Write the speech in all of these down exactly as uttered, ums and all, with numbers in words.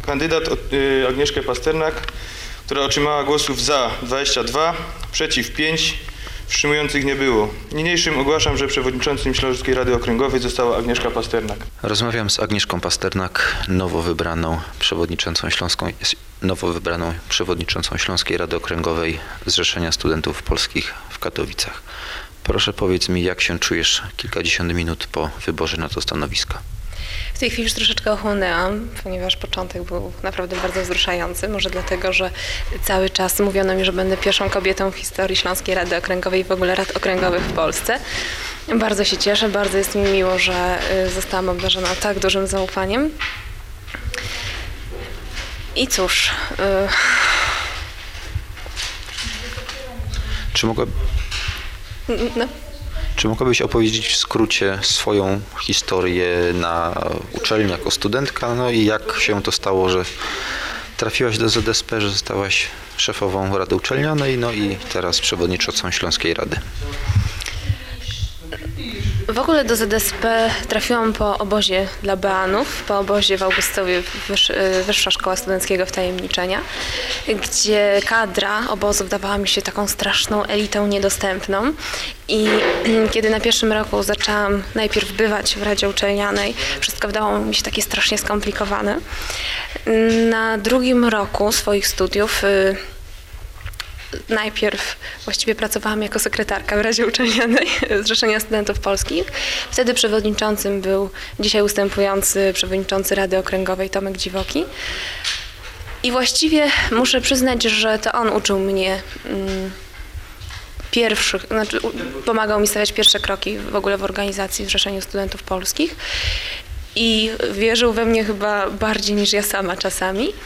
kandydat Agnieszkę Pasternak, która otrzymała głosów za dwadzieścia dwa, przeciw pięć, wstrzymujących nie było. Niniejszym ogłaszam, że przewodniczącym Śląskiej Rady Okręgowej została Agnieszka Pasternak. Rozmawiam z Agnieszką Pasternak, nowo wybraną przewodniczącą Śląską, nowo wybraną przewodniczącą Śląskiej Rady Okręgowej Zrzeszenia Studentów Polskich w Katowicach. Proszę powiedz mi, jak się czujesz kilkadziesiąt minut po wyborze na to stanowisko? W tej chwili już troszeczkę ochłonęłam, ponieważ początek był naprawdę bardzo wzruszający. Może dlatego, że cały czas mówiono mi, że będę pierwszą kobietą w historii Śląskiej Rady Okręgowej i w ogóle rad okręgowych w Polsce. Bardzo się cieszę, bardzo jest mi miło, że zostałam obdarzona tak dużym zaufaniem. I cóż... Yy... Czy mogła... No. Czy mogłabyś opowiedzieć w skrócie swoją historię na uczelni jako studentka, no i jak się to stało, że trafiłaś do Z S P, że zostałaś szefową Rady Uczelnianej, no i teraz przewodniczącą Śląskiej Rady? W ogóle do Z S P trafiłam po obozie dla Beanów, po obozie w Augustowie Wyż, Wyższa Szkoła Studenckiego Wtajemniczenia, gdzie kadra obozu wydawała mi się taką straszną elitą niedostępną i kiedy na pierwszym roku zaczęłam najpierw bywać w Radzie Uczelnianej, wszystko wydawało mi się takie strasznie skomplikowane. Na drugim roku swoich studiów najpierw właściwie pracowałam jako sekretarka w Radzie Uczelnianej Zrzeszenia Studentów Polskich. Wtedy przewodniczącym był dzisiaj ustępujący przewodniczący Rady Okręgowej Tomek Dziwoki. I właściwie muszę przyznać, że to on uczył mnie mm, pierwszych, znaczy pomagał mi stawiać pierwsze kroki w ogóle w organizacji w Zrzeszeniu Studentów Polskich i wierzył we mnie chyba bardziej niż ja sama czasami. Yy,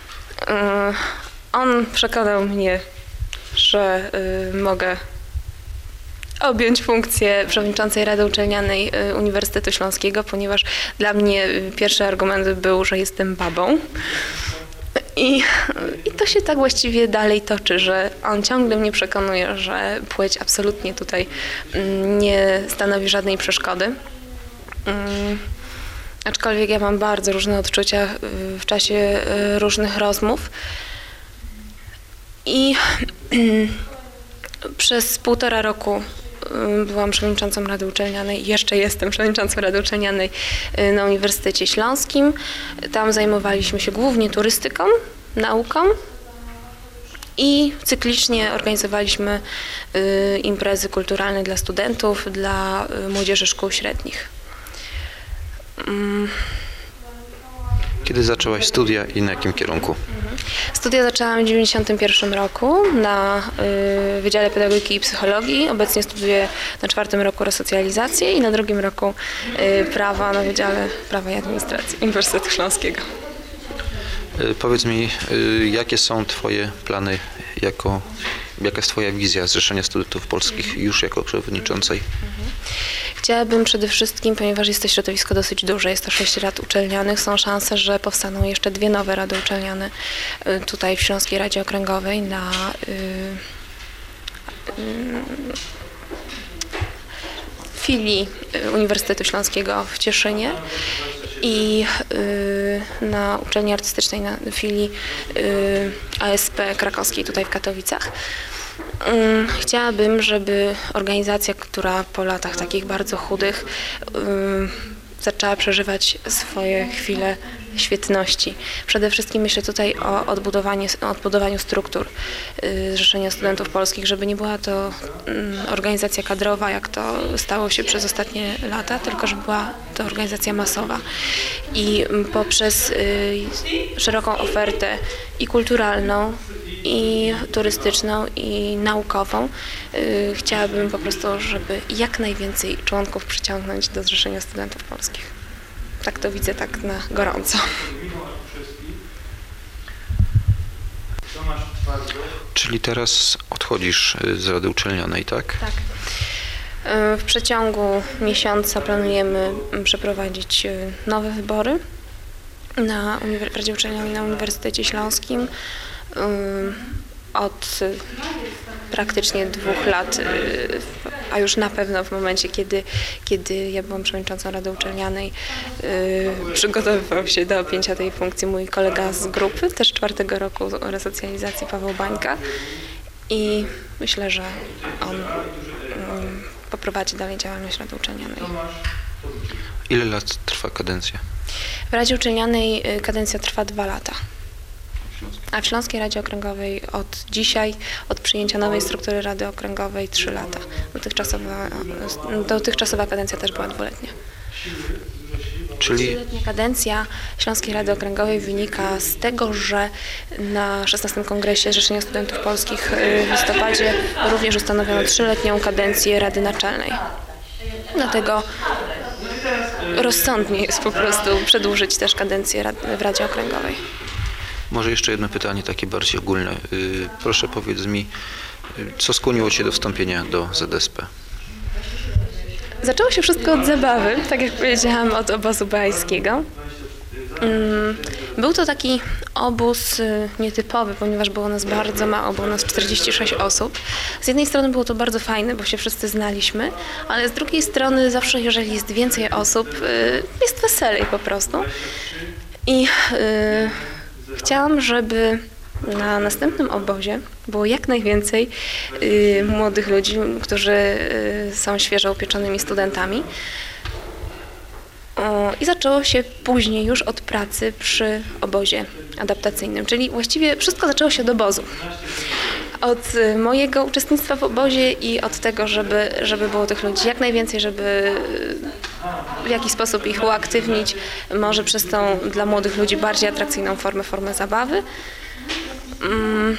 on przekonał mnie, że y, mogę objąć funkcję przewodniczącej Rady Uczelnianej y, Uniwersytetu Śląskiego, ponieważ dla mnie y, pierwszy argument był, że jestem babą. I, I to się tak właściwie dalej toczy, że on ciągle mnie przekonuje, że płeć absolutnie tutaj y, nie stanowi żadnej przeszkody. Y, aczkolwiek ja mam bardzo różne odczucia y, w czasie y, różnych rozmów. I przez półtora roku byłam przewodniczącą Rady Uczelnianej, jeszcze jestem przewodniczącą Rady Uczelnianej na Uniwersytecie Śląskim. Tam zajmowaliśmy się głównie turystyką, nauką i cyklicznie organizowaliśmy imprezy kulturalne dla studentów, dla młodzieży szkół średnich. Kiedy zaczęłaś studia i na jakim kierunku? Studia zaczęłam w dziewięćdziesiątym pierwszym roku na y, Wydziale Pedagogiki i Psychologii. Obecnie studiuję na czwartym roku resocjalizację i na drugim roku y, prawa na Wydziale Prawa i Administracji Uniwersytetu Śląskiego. Y, powiedz mi, y, jakie są Twoje plany, jako, jaka jest Twoja wizja Zrzeszenia Studentów Polskich już jako przewodniczącej? Mhm. Chciałabym przede wszystkim, ponieważ jest to środowisko dosyć duże, jest to sześć rad uczelnianych, są szanse, że powstaną jeszcze dwie nowe rady uczelniane tutaj w Śląskiej Radzie Okręgowej na y, y, filii Uniwersytetu Śląskiego w Cieszynie i y, na uczelni artystycznej na filii y, A S P krakowskiej tutaj w Katowicach. Chciałabym, żeby organizacja, która po latach takich bardzo chudych zaczęła przeżywać swoje chwile świetności. Przede wszystkim myślę tutaj o odbudowaniu, o odbudowaniu struktur Zrzeszenia Studentów Polskich, żeby nie była to organizacja kadrowa, jak to stało się przez ostatnie lata, tylko żeby była to organizacja masowa. I poprzez szeroką ofertę i kulturalną, i turystyczną, i naukową yy, chciałabym po prostu, żeby jak najwięcej członków przyciągnąć do Zrzeszenia Studentów Polskich. Tak to widzę, tak na gorąco. Czyli teraz odchodzisz z Rady Uczelnianej, tak? Tak. Yy, w przeciągu miesiąca planujemy przeprowadzić yy, nowe wybory na Radzie Uczelnianej na Uniwersytecie Śląskim. od y, praktycznie dwóch lat, y, a już na pewno w momencie, kiedy, kiedy ja byłam przewodniczącą Rady Uczelnianej, y, przygotowywał się do objęcia tej funkcji mój kolega z grupy, też czwartego roku resocjalizacji, Paweł Bańka. I myślę, że on y, poprowadzi dalej działalność Rady Uczelnianej. Ile lat trwa kadencja? W Radzie Uczelnianej y, kadencja trwa dwa lata. A w Śląskiej Radzie Okręgowej od dzisiaj, od przyjęcia nowej struktury Rady Okręgowej trzy lata. Dotychczasowa, dotychczasowa kadencja też była dwuletnia. Czyli Trzyletnia kadencja Śląskiej Rady Okręgowej wynika z tego, że na szesnastym Kongresie Zrzeszenia Studentów Polskich w listopadzie również ustanowiono trzyletnią kadencję Rady Naczelnej. Dlatego rozsądnie jest po prostu przedłużyć też kadencję w Radzie Okręgowej. może jeszcze jedno pytanie takie bardziej ogólne. Y, Proszę powiedz mi, y, co skłoniło Cię do wstąpienia do Z S P? Zaczęło się wszystko od zabawy, tak jak powiedziałam, od obozu beajskiego. Mm, Był to taki obóz y, nietypowy, ponieważ było nas bardzo mało, było nas czterdzieści sześć osób. Z jednej strony było to bardzo fajne, bo się wszyscy znaliśmy, ale z drugiej strony zawsze, jeżeli jest więcej osób, y, jest weselej po prostu. I y, chciałam, żeby na następnym obozie było jak najwięcej y, młodych ludzi, którzy y, są świeżo upieczonymi studentami. O, I zaczęło się później już od pracy przy obozie adaptacyjnym, czyli właściwie wszystko zaczęło się od obozu. Od y, mojego uczestnictwa w obozie i od tego, żeby, żeby było tych ludzi jak najwięcej, żeby y, w jakiś sposób ich uaktywnić, może przez tą dla młodych ludzi bardziej atrakcyjną formę, formę zabawy. Mm.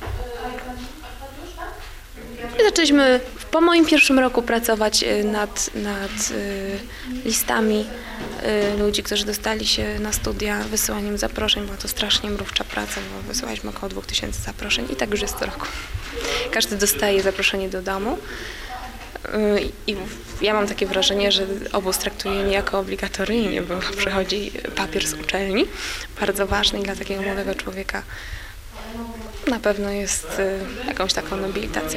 I zaczęliśmy po moim pierwszym roku pracować nad, nad y, listami y, ludzi, którzy dostali się na studia, wysyłaniem zaproszeń. Była to strasznie mrówcza praca, bo wysyłaliśmy około dwóch tysięcy zaproszeń i tak już jest co roku. Każdy dostaje zaproszenie do domu. Y, I ja mam takie wrażenie, że obóz traktuje niejako obligatoryjnie, bo przychodzi papier z uczelni, bardzo ważny i dla takiego młodego człowieka na pewno jest y, jakąś taką nobilitacją.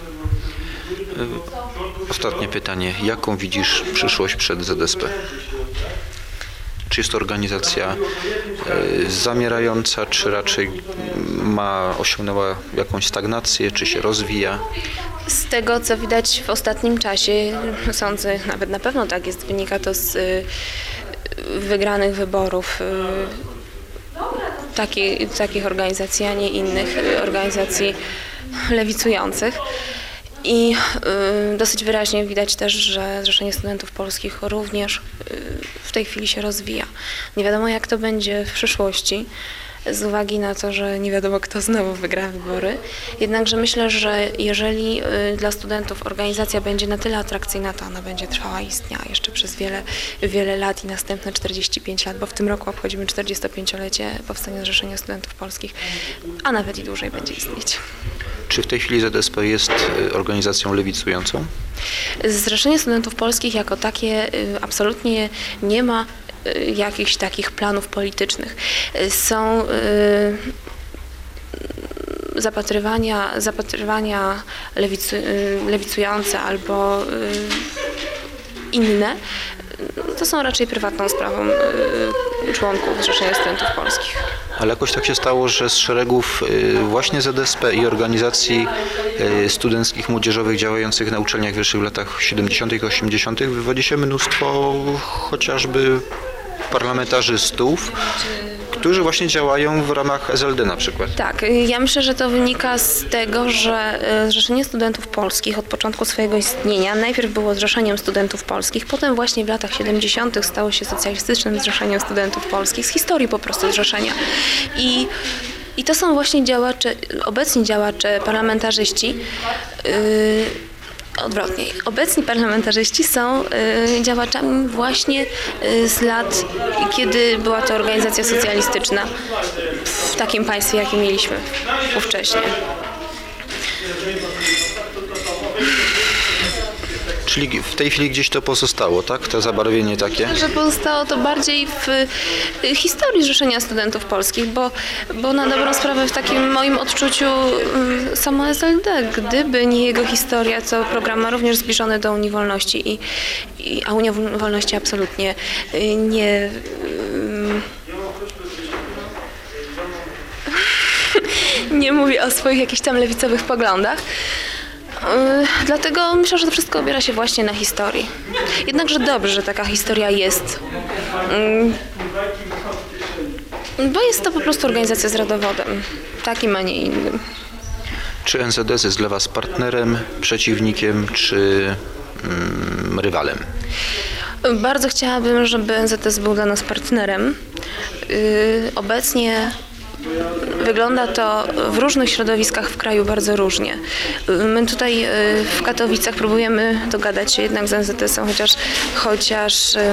Ostatnie pytanie. Jaką widzisz przyszłość przed Z S P? Czy jest to organizacja y, zamierająca, czy raczej ma, osiągnęła jakąś stagnację, czy się rozwija? Z tego, co widać w ostatnim czasie, sądzę, nawet na pewno tak jest, wynika to z y, wygranych wyborów y, taki, takich organizacji, a nie innych y, organizacji lewicujących. I y, dosyć wyraźnie widać też, że Zrzeszenie Studentów Polskich również y, w tej chwili się rozwija. Nie wiadomo, jak to będzie w przyszłości, z uwagi na to, że nie wiadomo, kto znowu wygra wybory. Jednakże myślę, że jeżeli y, dla studentów organizacja będzie na tyle atrakcyjna, to ona będzie trwała i istniała jeszcze przez wiele, wiele lat i następne czterdzieści pięć lat, bo w tym roku obchodzimy czterdziestopięciolecie powstania Zrzeszenia Studentów Polskich, a nawet i dłużej będzie istnieć. Czy w tej chwili Z S P jest y, organizacją lewicującą? Zrzeszenie Studentów Polskich jako takie y, absolutnie nie ma y, jakichś takich planów politycznych. Y, Są y, zapatrywania, zapatrywania lewicu, y, lewicujące albo y, inne. To są raczej prywatną sprawą y, członków Zrzeszenia Studentów Polskich. Ale jakoś tak się stało, że z szeregów y, właśnie Z S P i organizacji y, studenckich, młodzieżowych działających na uczelniach wyższych w latach siedemdziesiątych i osiemdziesiątych wywodzi się mnóstwo chociażby parlamentarzystów, którzy właśnie działają w ramach S L D na przykład. Tak, ja myślę, że to wynika z tego, że Zrzeszenie Studentów Polskich od początku swojego istnienia najpierw było Zrzeszeniem Studentów Polskich, potem właśnie w latach siedemdziesiątych stało się Socjalistycznym Zrzeszeniem Studentów Polskich, z historii po prostu zrzeszenia. I I to są właśnie działacze, obecni działacze, parlamentarzyści, yy, odwrotnie, obecni parlamentarzyści są y, działaczami właśnie y, z lat, kiedy była to organizacja socjalistyczna w takim państwie, jakie mieliśmy ówcześnie. Czyli w tej chwili gdzieś to pozostało, tak? To zabarwienie takie? Że pozostało to bardziej w y, historii Zrzeszenia Studentów Polskich, bo, bo na dobrą sprawę w takim moim odczuciu y, samo S L D, gdyby nie jego historia, to program ma również zbliżony do Unii Wolności, i, i, a Unia Wolności absolutnie y, nie... Y, nie mówi o swoich jakichś tam lewicowych poglądach. Yy, dlatego myślę, że to wszystko opiera się właśnie na historii. Jednakże dobrze, że taka historia jest. Yy, bo jest to po prostu organizacja z rodowodem. Takim, a nie innym. Czy N Z S jest dla Was partnerem, przeciwnikiem czy mm, rywalem? Bardzo chciałabym, żeby N Z S był dla nas partnerem. Yy, obecnie wygląda to w różnych środowiskach w kraju bardzo różnie. My tutaj w Katowicach próbujemy dogadać się jednak z N Z S-em, chociaż, chociaż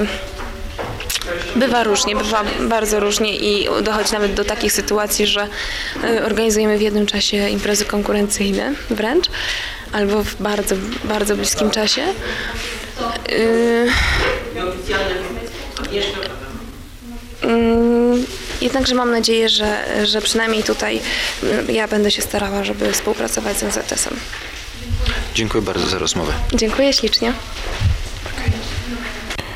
bywa różnie, bywa bardzo różnie i dochodzi nawet do takich sytuacji, że organizujemy w jednym czasie imprezy konkurencyjne wręcz, albo w bardzo, bardzo bliskim czasie. Jednakże mam nadzieję, że, że przynajmniej tutaj ja będę się starała, żeby współpracować z N Z S-em. Dziękuję bardzo za rozmowę. Dziękuję ślicznie.